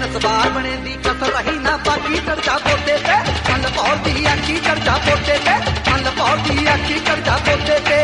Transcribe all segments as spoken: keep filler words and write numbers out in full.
नसबार बने दी कसर रही ना बाकी चर्चा पोते ते मन पौर दी आखी चर्चा पोते ते मन पौर दी आखी चर्चा पोते ते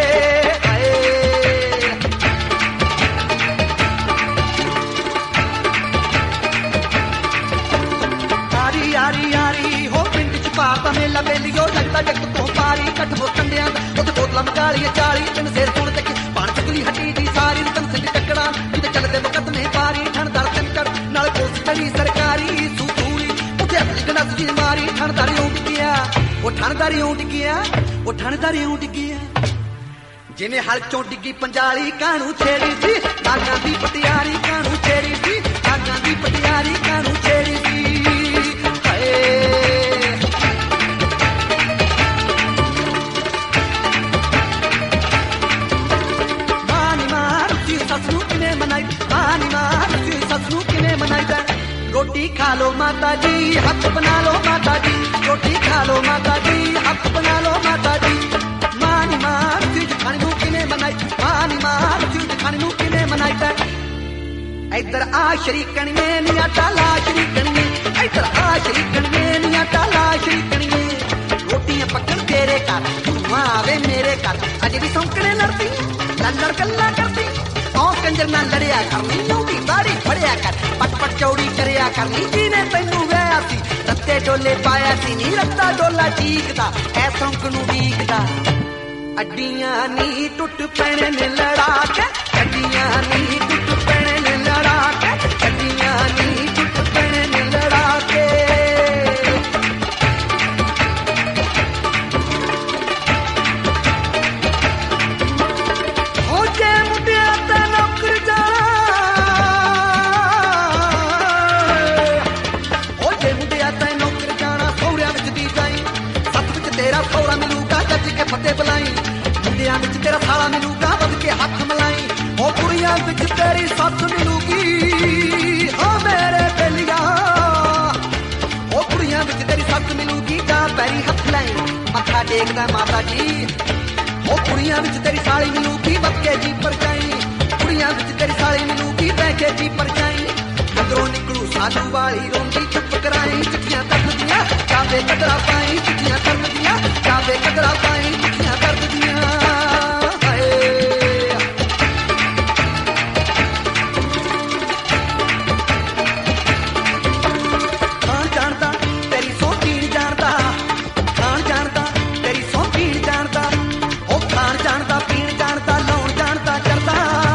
यारी यारी यारी हो पिंड च पाता मेला बेलियो लगता जग तो पारी कट हो कंडियां उते बोतलां मकालियां चाली दिन सिर सुण ते पाण चुगली हटी दी सारी रतन सिंह टकड़ा जिते चलदे मुकदमे पारी ठणदार चंकड़ नाल पुलिस चली सरकारी सूतूरी उते अपनी गनस जी मारी ठणदारी उठ गया वो ठणदारी उठ गया वो ठणदारी उठ गया जिवें हल चों डिग्गी पंजाली कानू छेड़ी सी नागां दी पटियारी कानू छेड़ी सी नागां दी पटियारी कानू छेड़ी सी रोटी खा लो माता जी हक बना लो माता जी रोटी खा लो माता जी हक बना लो माता जी मानी मार चीज खाने नू किने बनाई मानी मार चीज खाने नू किने बनाई इधर आ शरीकण में नी आटा ला शरीकण में इधर आ शरीकण में नी आटा ला शरीकण में रोटियां पकड़ तेरे कर धुआं आवे मेरे कर अजे भी सौंकने लड़ती लड़ गल्ला करती और कंजर ना लड़िया करनी नूदी बारी फड़िया कर पट पट चौड़ी करिया करनी जीने तैनू वैया सी रत्ते डोले पाया सी नी रत्ता डोला चीकदा ऐ सौंक नू वीकदा अड्डियां नी टुट पैणे ने लड़ा के अड्डियां नी टुट पैणे ने लड़ा के अड्डियां नी टुट पैणे ने लड़ा के हो जे मुंडिया ते नौकर जाना हो जे मुंडिया ते नौकर जाना सौरिया विच दी जाई सत विच तेरा सौरा मिलूगा जज के फतेह बुलाई मुंडिया विच तेरा साला मिलूगा वध के हथ मलाई हो कुड़ियां विच तेरी सस मिलूगी हो मेरे बेलिया हो कुड़ियां विच तेरी सस मिलूगी जा पैरी हथ लाई मत्था टेकदा माता जी हो कुड़ियां विच तेरी साली मिलूगी वध के जी परछाई कुड़ियां विच तेरी साली मिलूगी बह के जी परछाई अंदरों निकलू साधु वाली रोंदी चुप कराई चिट्ठियां दर्द दियां जावे कदरा पाई चिट्ठियां दर्द दियां जावे कदरा पाई चिट्ठियां दर्द दियां खान जानदा तेरी सौं पीण जानदा खान जानदा तेरी सौं पीण जानदा ओ खान जानदा पीण जानदा लाउण जानदा करदा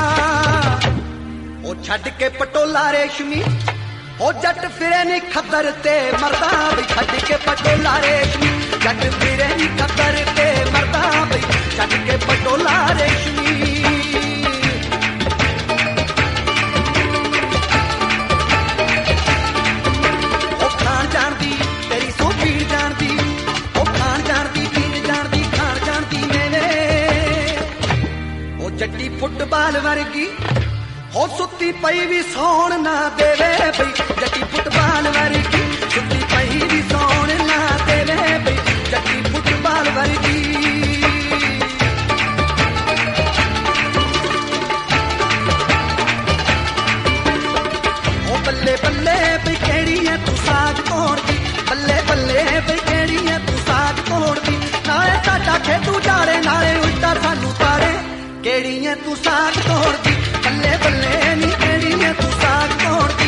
ओ छड्ड के पटोला रेशमी ओ जट फिरे नी खद्दर ते मरदा बई छड्ड के पटोला रेशमी जट फिरे नी खद्दर ते मरदा बई छड्ड के पटोला रेशमी ओ खान जानदी तेरी सौं पीण जानदी ओ खान जानदी पीण जानदी खान जानदी मैंने ओ जट्टी फुटबाल वर्गी हो सुत्ती पई भी सौण ना देवे बई जट्टी फुटबाल वर्गी सुत्ती पई भी सौण ना देवे बई जट्टी फुटबाल वर्गी ओ बल्ले बल्ले बई केड़ी है तू साज तोड़ दी बल्ले बल्ले बई केड़ी है तू साज तोड़ दी नाले साडा खेतू जाड़े नाले उल्टा सानू तारे केड़ी है तू साज तोड़ दी बल्ले बल्ले नी केड़ी है तू साग तोड़ दी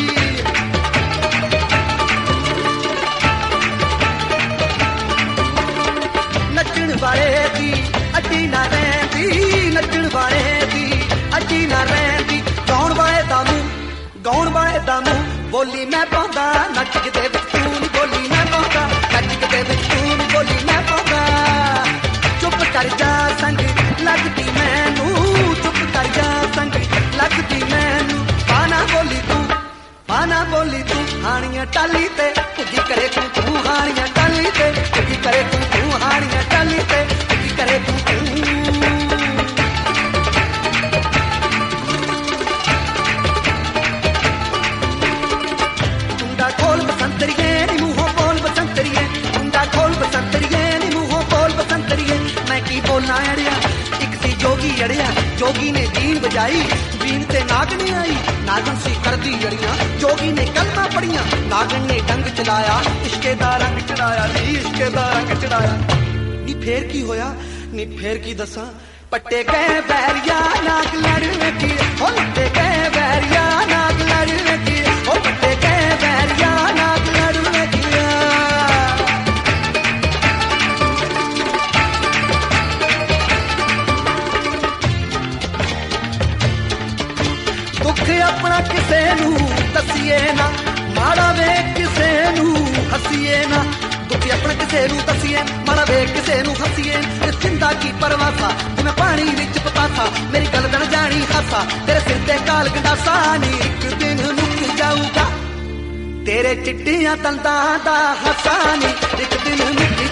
नचण वाले दी अड्डी ना रहंदी नचण वाले दी अड्डी ना रहंदी गाउण वाले दा मूंह गाउण वाले दा मूंह बोली मैं पाਉਂਦਾ नच के दे विच तू नी बोली मैं पाਉਂਦਾ नच के दे विच तू नी बोली मैं पाਉਂਦਾ चुप कर जा संग लगदी मैनू चुप कर जा संग लगदी मैनू पाना बोली तू पाना बोली तू हानियां टाली ते कुदी करे तू तू हानियां टाली ते कुदी करे तू तू हानियां टाली ते कुदी करे तू तू मुंडा खोल बसंतरिए नी मुंहों बोल बसंतरिए मुंडा खोल बसंतरिए नी मुंहों बोल बसंतरिए मैं की बोलना अड़िया एक सी जोगी अड़िया जोगी ने बीन बजाई ਜ਼ਮੀਨ ਤੇ ਨਾਗਣੀ ਆਈ, ਨਾਗਣ ਸੀ ਕਰਦੀ ਜੜੀਆਂ, ਜੋਗੀ ਨੇ ਕਲਮਾਂ ਪੜੀਆਂ, ਨਾਗਣ ਨੇ ਡੰਗ ਚਲਾਇਆ, ਇਸ਼ਕੇ ਦਾ ਰੰਗ ਚੜਾਇਆ ਨੀ ਇਸ਼ਕੇ ਦਾ ਰੰਗ ਚੜਾਇਆ। ਨੀ ਫੇਰ ਕੀ ਹੋਇਆ, ਨੀ ਫੇਰ ਕੀ ਦੱਸਾਂ, ਪੱਟੇ ਗਏ ਬੈਰੀਆ ਨਾਗ ਲੜ ਵੇਖੀ, ਹੋ ਪੱਟੇ ਗਏ ਬੈਰੀਆ ਨਾਗ ਲੜ ਵੇਖੀ, ਹੋ ਪੱਟੇ ਗਏ ਬੈਰੀਆ ਨਾਗ ਲੜ ਵੇਖੀਆ। ਦੁੱਖ ਆਪਣਾ ਕਿਸੇ ਨੂੰ ਦੱਸੀਏ ਨਾ, ਮਾੜਾ ਵੇਖ ਕਿਸੇ ਨੂੰ ਹੱਸੀਏ ਨਾ, ਦੁੱਖ ਆਪਣਾ ਕਿਸੇ ਨੂੰ ਦੱਸੀਏ, ਮਾੜਾ ਵੇਖ ਕਿਸੇ ਨੂੰ ਹੱਸੀਏ। ਤੇ ਸਿੰਦਾ ਕੀ ਪਰਵਾਸਾ ਜਿਵੇਂ ਪਾਣੀ ਵਿੱਚ ਪਤਾਸਾ, ਮੇਰੀ ਗੱਲ ਦਣ ਜਾਣੀ ਹਾਸਾ, ਤੇਰੇ ਸਿਰ ਤੇ ਕਾਲ ਗੰਡਾਸਾ ਨੀ ਇੱਕ ਦਿਨ ਮੁੱਕ ਜਾਊਗਾ, ਤੇਰੇ ਚਿੱਟੀਆਂ ਦੰਦਾਂ ਦਾ ਹਾਸਾ ਨੀ ਇੱਕ ਦਿਨ ਮੁੱਕ